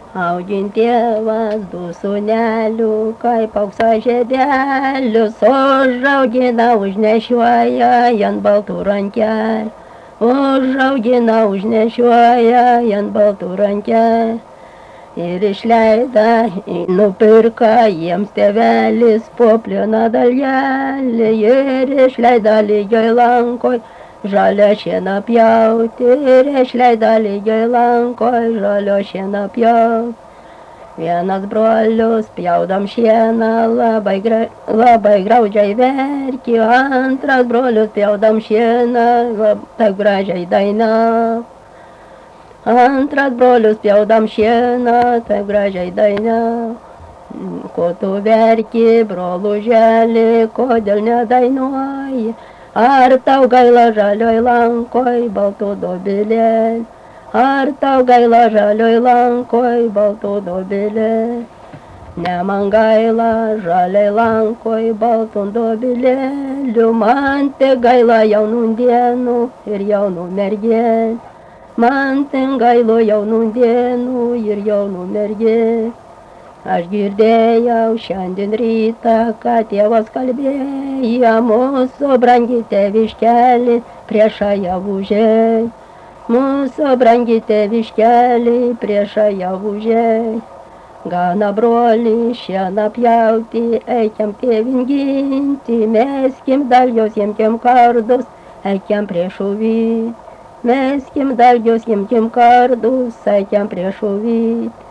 Augint tėvas du sūnelių, kaip aukso žiedelių, užaugina, užnešioja ant baltų rankelių. Užaugina, užnešioja ant baltų rankelių. Ir išleida, nupirka jiems tėvelis po plieną dalgelį. Ir išleida lygioj lankoj žalio šieną pjauti. Ir išleida lygioj lankoj žalio šieną pjauti. Vienas brolius pjaudam šieną labai graudžiai verki, antras brolius pjaudam šieną labai gražiai dainavo. Antras brolius pjaudam šieną, taip gražiai dainavo. Ko tu verki, broluželi, kodėl nedainuoji? Ar tau gaila žalioj lankoj baltų dobilėlių? Ar tau gaila žalioj lankoj baltų dobilėlių? Ne man gaila žalioj lankoj baltų dobilėlių, man te gaila jaunų dienų ir jaunų mergelių. Man ten gailo jaunų dienų ir jaunų mergelių. Aš girdėjau šiandien rytą, kad tėvas kalbėjo, mūsų brangi tėviškelį prieš javužėj. Mūsų brangi tėviškelį prieš javužėj. Gana broli šieną pjauti, eikiam tėvin ginti, meskim dalgios, imkim kardus, eikiam prieš uvį. Meskim dalgius, imkim kardus, eikiam prieš uvį.